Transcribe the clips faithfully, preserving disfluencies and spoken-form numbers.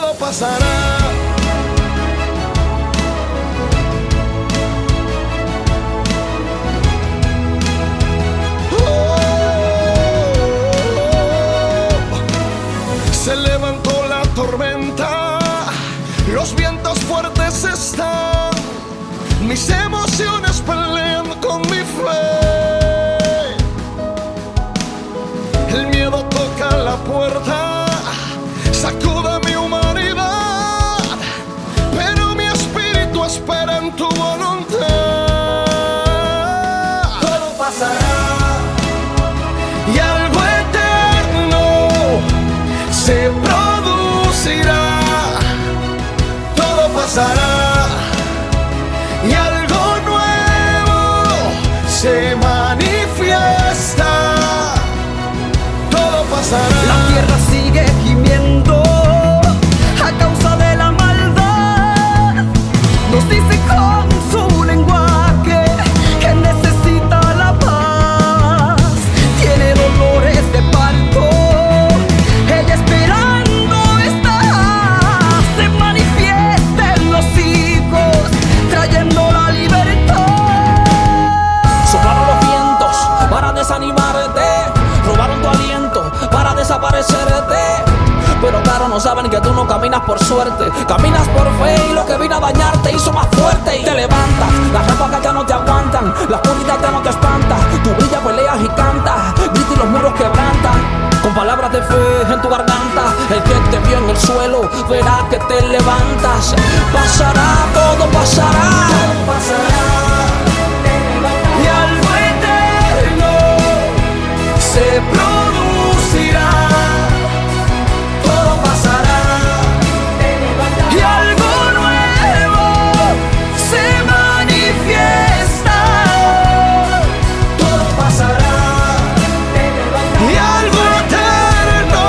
todo pasará. Se levantó la tormenta, los vientos fuertes están, mis emociones pelean con mi fe. El miedo toca la puerta, sacude mi humanidad, pero mi espíritu espera en tu voluntad. Todo pasará y algo eterno se producirá. Todo pasará y algo nuevo se manifiesta. Todo pasará. La tierra sigue gimiendo a causa de la maldad. Nos dice con su lenguaje que necesita la paz. Tiene dolores de parto, ella esperando está. Se manifiesta en los hijos, trayendo la libertad. Soplaron los vientos para desanimarte, robaron tu aliento para desaparecerte. Pero claro, no saben que tú no caminas por suerte, caminas por fe, y lo que vino a dañarte hizo más fuerte. Y te levantas, las ráfagas ya no te aguantan, la oscuridad ya no te espanta. Tú brillas, peleas y cantas, gritas y los muros quebrantan. Con palabras de fe en tu garganta, el que te vio en el suelo verá que te levantas. Pasará, todo pasará, Todo pasará y algo eterno se producirá. Todo pasará y algo nuevo se manifiesta. Todo pasará y algo eterno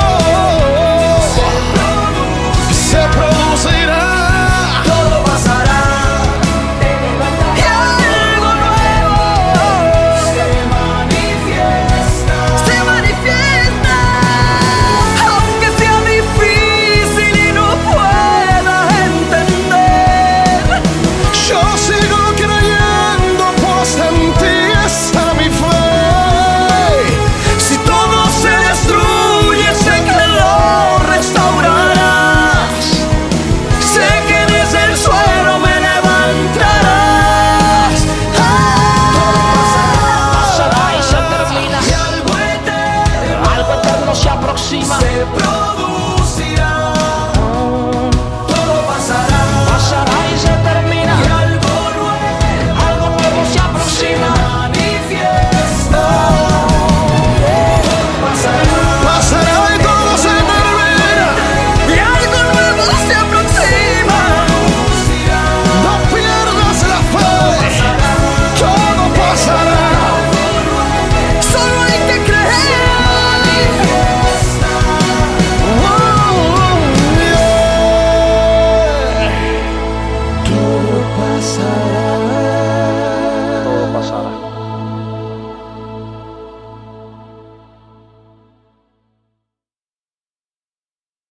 se producirá. Todo pasará y algo nuevo se manifiesta. Se manifiesta, aunque sea difícil y no pueda entender. Yo sigo creyendo, pues en ti está mi fe. Si todo se destruye, sé que lo restaurarás. Sé que desde el suelo me levantarás. pasará y se termina. Y algo eterno Algo eterno se aproxima. se producirá.